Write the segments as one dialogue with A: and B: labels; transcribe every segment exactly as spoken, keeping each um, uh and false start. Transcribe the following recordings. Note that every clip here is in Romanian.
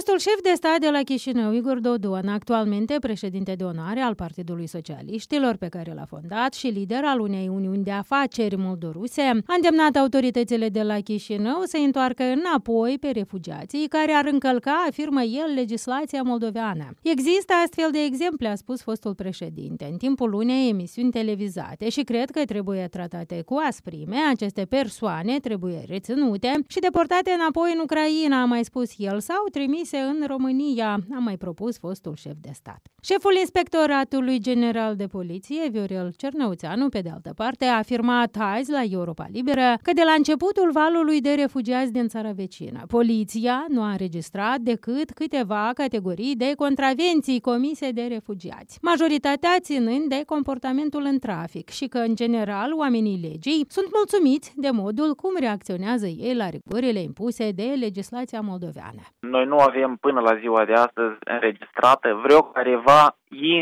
A: Fostul șef de stat de la Chișinău, Igor Dodon, actualmente președinte de onoare al Partidului Socialiștilor, pe care l-a fondat, și lider al unei uniuni de afaceri moldoruse, a îndemnat autoritățile de la Chișinău să întoarcă înapoi pe refugiații care ar încălca, afirmă el, legislația moldoveană. Există astfel de exemple, a spus fostul președinte, în timpul unei emisiuni televizate și cred că trebuie tratate cu asprime. Aceste persoane trebuie reținute și deportate înapoi în Ucraina, a mai spus el, sau trimise în România, a mai propus fostul șef de stat. Șeful Inspectoratului General de Poliție, Viorel Cernăuțeanu, pe de altă parte, a afirmat azi la Europa Liberă că de la începutul valului de refugiați din țara vecină, poliția nu a înregistrat decât câteva categorii de contravenții comise de refugiați, majoritatea ținând de comportamentul în trafic și că, în general, oamenii legii sunt mulțumiți de modul cum reacționează ei la rigorile impuse de legislația moldoveană.
B: Noi nu avem până la ziua de astăzi înregistrată vreo careva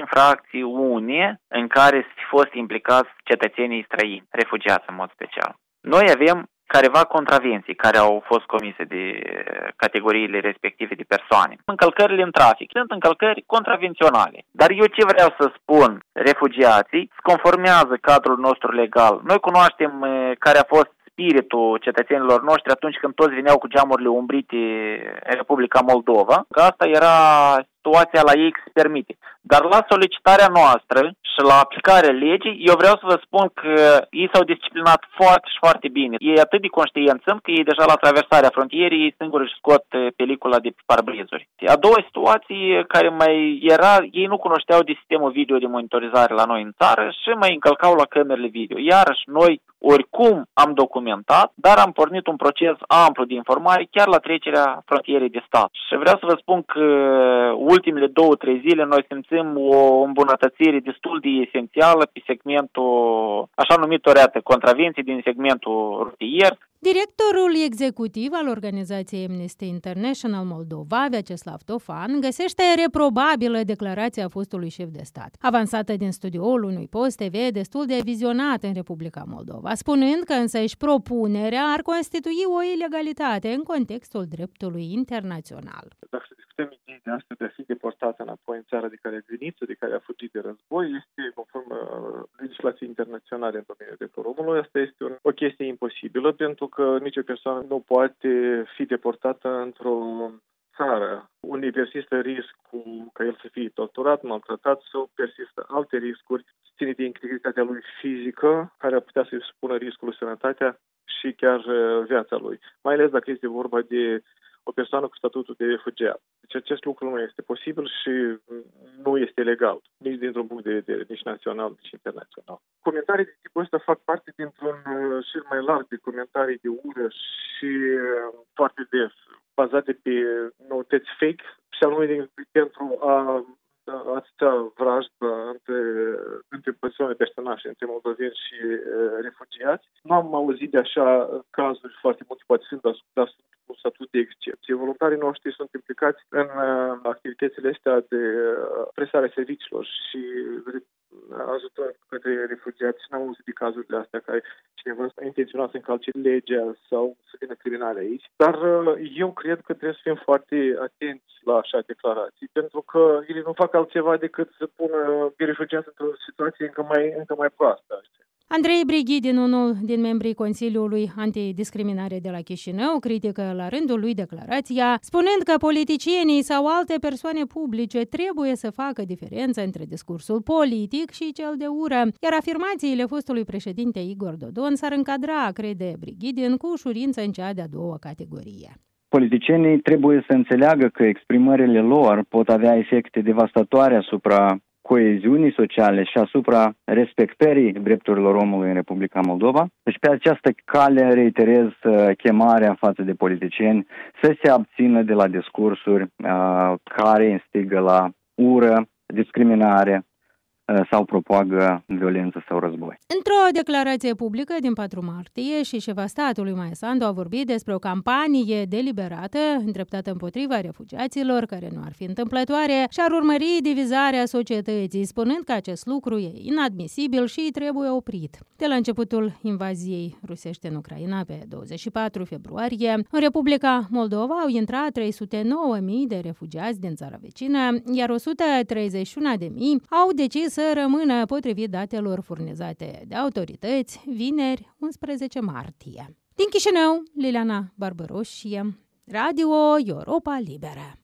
B: infracțiune în care să fi fost implicați cetățenii străini, refugiați în mod special. Noi avem careva contravenții care au fost comise de categoriile respective de persoane. Încălcările în trafic sunt încălcări contravenționale. Dar eu ce vreau să spun, refugiații se conformează cadrul nostru legal. Noi cunoaștem care a fost spiritul cetățenilor noștri atunci când toți veneau cu geamurile umbrite în Republica Moldova, că asta era situația la ei că se permite. Dar la solicitarea noastră și la aplicarea legii, eu vreau să vă spun că ei s-au disciplinat foarte și foarte bine. Ei atât de conștienți sunt că ei deja la traversarea frontierii, ei singuri își scot pelicula de pe parbrizuri. A doua situație care mai era, ei nu cunoșteau de sistemul video de monitorizare la noi în țară și mai încălcau la camerele video. Iarăși noi oricum am documentat, dar am pornit un proces amplu de informare chiar la trecerea frontierei de stat. Și vreau să vă spun că ultimele două, trei zile noi simțim o îmbunătățire destul de esențială pe segmentul, așa numită reată, contravenții din segmentul rutier.
A: Directorul executiv al organizației Amnesty International Moldova, Vyacheslav Tofan, găsește reprobabilă declarația fostului șef de stat, avansată din studioul unui post T V destul de vizionat în Republica Moldova, spunând că însăși propunerea ar constitui o ilegalitate în contextul dreptului internațional.
C: Dacă discutăm ideea de asta de a fi deportată înapoi în țara de care a venit, de care a fugit de război, este conform legislației internaționale în domeniul drepturilor omului. Asta este o chestie imposibilă, pentru că nicio persoană nu poate fi deportată într-o țară unde persistă riscul ca el să fie torturat, maltratat sau persistă alte riscuri, ține de integritatea lui fizică, care ar putea să-i supună riscului sănătatea și chiar viața lui. Mai ales dacă este vorba de o persoană cu statutul de refugiat. Deci acest lucru nu este posibil și nu este legal, nici dintr-un punct de vedere, nici național, nici internațional. Comentarii de tipul ăsta fac parte dintr-un șir mai larg de comentarii de ură și foarte des, bazate pe noutăți fake și anume pentru a atâta vrajdă între, între persoane, personaje, între moldoveni și uh, refugiați. Nu am auzit de așa cazuri foarte multe, poate sunt, dar sunt un statut de excepție. Voluntarii noștri sunt implicați în uh, activitățile astea de uh, prestare serviciilor și ajutor către refugiați. N-am auzit de cazurile astea care cineva a intenționat să încalce legea sau să vină criminale aici. Dar uh, eu cred că trebuie să fim foarte atenți la așa declarații, pentru că ele nu fac altceva decât să pună pe refugiați într-o situație încă mai, încă mai proastă.
A: Andrei Brighidin, unul din membrii Consiliului Antidiscriminare de la Chișinău, critică la rândul lui declarația, spunând că politicienii sau alte persoane publice trebuie să facă diferența între discursul politic și cel de ură, iar afirmațiile fostului președinte Igor Dodon s-ar încadra, crede Brighidin, cu ușurință în cea de-a doua categorie.
D: Politicienii trebuie să înțeleagă că exprimările lor pot avea efecte devastatoare asupra coeziunii sociale și asupra respectării drepturilor omului în Republica Moldova. Deci pe această cale reiterez chemarea față de politicieni să se abțină de la discursuri uh, care instigă la ură, discriminare sau propagă violență sau război.
A: Într-o declarație publică din patru martie, și șefa statului Maia Sandu a vorbit despre o campanie deliberată îndreptată împotriva refugiaților, care nu ar fi întâmplătoare și ar urmări divizarea societății, spunând că acest lucru e inadmisibil și trebuie oprit. De la începutul invaziei rusești în Ucraina pe douăzeci și patru februarie, în Republica Moldova au intrat trei sute nouă mii de refugiați din țara vecină, iar o sută treizeci și unu de mii au decis să rămână, potrivit datelor furnizate de autorități, vineri, unsprezece martie. Din Chișinău, Liliana Barbaroșie, Radio Europa Liberă.